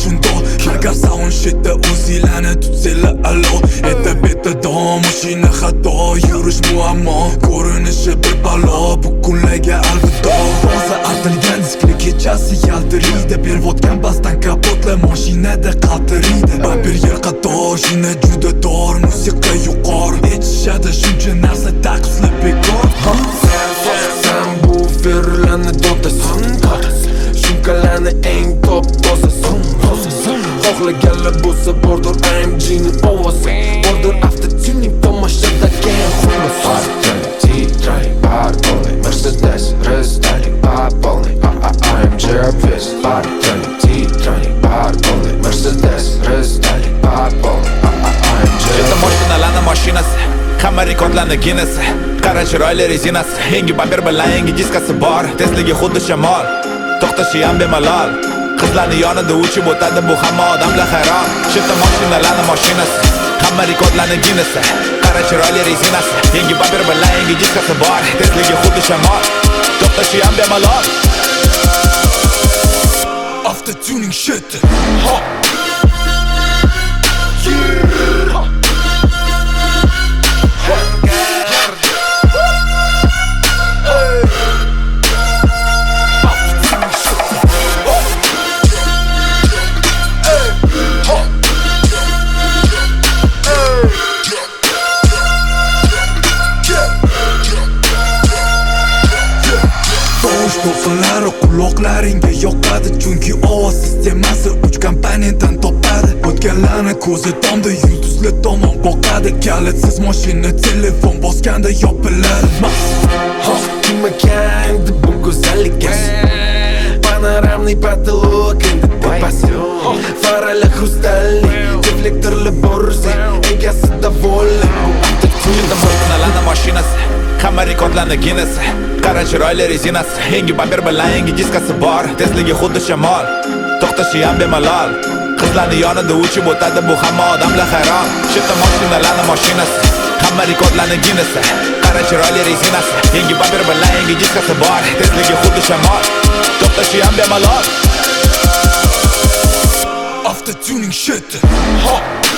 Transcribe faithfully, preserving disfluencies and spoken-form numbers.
shundoq. Agar sound shitda o'zinglarni tutsanglar alo. Etta betta dom mashina xato, yurish muammo, ko'rinishi bir balo, bu kunlarga alvido. Rosa artilgan diskli kechasi yaltiriydi, pervodgan basdan kapotlar mashinada qaltiriydi. Bir yer qator, shina juda dor, musiqa yuqori, aytishadi shuncha narsa taqslab bekor. Sen bu ferlarni dotasan, shunkalarni eng top tosasan. Xohlaganlar bo'lsa bordir A M G'ni ovozi, bordir avtotuning tomoshabda keyin xullas. T-Train, bar only, Mercedes, restyling, bar only, A M G Fest, bar only, T-Train, bar only, Mercedes, restyling, bar only, A M G. Jeta mashinalarni mashinasi, hamma rekordlarni Guinness. Qara chiroyli rezinasi, yangi bamper bilan yangi diskasi bor, tezligi xuddi shamol, to'xtashi ham bemalol. Qizlarni yonida uchib o'tadi bu hamma odamlar hayron. Jeta mashinalarni mashinasi, hamma rekordlarni Guinness. Qara chiroyli rezinasi, yangi bamper bilan yangi diskasi bor, tezligi xuddi shamol, to'xtashi ham bemalol. After tuning shit. Ha. To'qinlari quloqlaringga yoqadi, chunki ovoz sistemasi uch komponentdan topadi. O'tganlarni ko'zi tomda yulduzlar tomon boqadi. Kalitsiz mashina telefon bosganda yopiladi. Ha, kimmakan bu go'zallik. Panoramniy patolog endi tepasi. Farali xrustalli, reflektorli borzi, egasida vola. Jeta mashinalarni mashinasi, hamma rekordlarni Guinness. Qara chiroyli rezinasi, yangi bamper bilan yangi diskasi bor, tezligi xuddi shamol, to'xtashi ham bemalol. Qizlarni yonida uchib o'tadi bu hamma odamlar hayron. Jeta mashinalarni mashinasi, hamma rekordlarni Guinness. Qara chiroyli rezinasi, yangi bamper bilan yangi diskasi bor, tezligi xuddi shamol, to'xtashi ham bemalol. After tuning shit. Ha.